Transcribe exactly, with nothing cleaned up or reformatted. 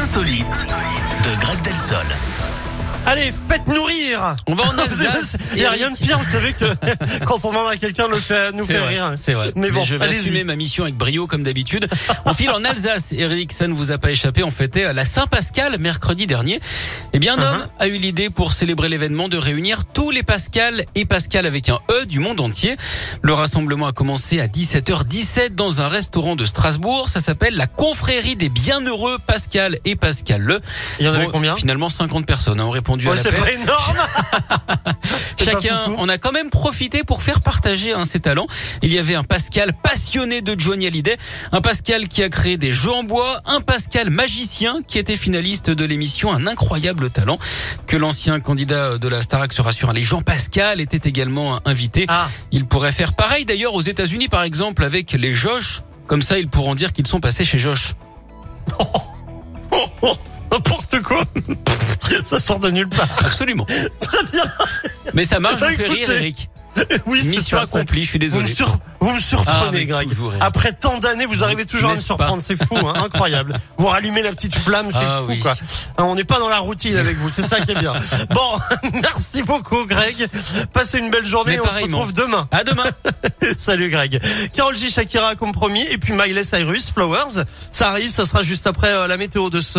insolites de Greg Delsol. Allez, faites-nous rire. On va en Alsace. Il n'y a rien de pire, vous savez, que quand on demande à quelqu'un de fait, nous c'est faire vrai, rire. C'est vrai. Mais bon, Mais je vais allez-y. assumer ma mission avec brio, comme d'habitude. On file en Alsace. Eric, ça ne vous a pas échappé. On fêtait la Saint-Pascal mercredi dernier. Eh bien, un homme Uh-huh. a eu l'idée pour célébrer l'événement de réunir tous les Pascal et Pascal avec un E du monde entier. Le rassemblement a commencé à dix-sept heures dix-sept dans un restaurant de Strasbourg. Ça s'appelle la Confrérie des Bienheureux Pascal et Pascal Le. Il y en avait Bon, combien? Finalement, cinquante personnes ont répondu Ouais, à c'est l'appel. pas énorme. C'est pas Chacun, foufou. on a quand même profité pour faire partager hein, ses talents. Il y avait un Pascal passionné de Johnny Hallyday, un Pascal qui a créé des jeux en bois, un Pascal magicien qui était finaliste de l'émission Un incroyable talent. Que l'ancien candidat de la Starac se rassure, les Jean Pascal était également invité. Ah. Il pourrait faire pareil d'ailleurs aux États-Unis par exemple avec les Josh. Comme ça, ils pourront dire qu'ils sont passés chez Josh. Oh, oh, n'importe quoi. Ça sort de nulle part. Absolument. Très bien. Mais ça marche, vous fait Écoutez, rire, Eric. Oui, c'est Mission ça, ça. accomplie, je suis Vous me, désolé. sur- vous me Ah, surprenez, mais Greg. toujours, Eric. Après tant d'années, vous arrivez toujours à me N'est-ce surprendre. pas C'est fou, hein, incroyable. Vous rallumez la petite flamme, c'est Ah fou, oui. quoi. Hein, on n'est pas dans la routine avec vous, c'est ça qui est bien. Bon, merci beaucoup, Greg. Passez une belle journée. Mais On se pareillement. retrouve demain. À demain. Salut, Greg. Karol J, Shakira, comme promis. Et puis Miley Cyrus, Flowers. Ça arrive, ça sera juste après euh, la météo de ce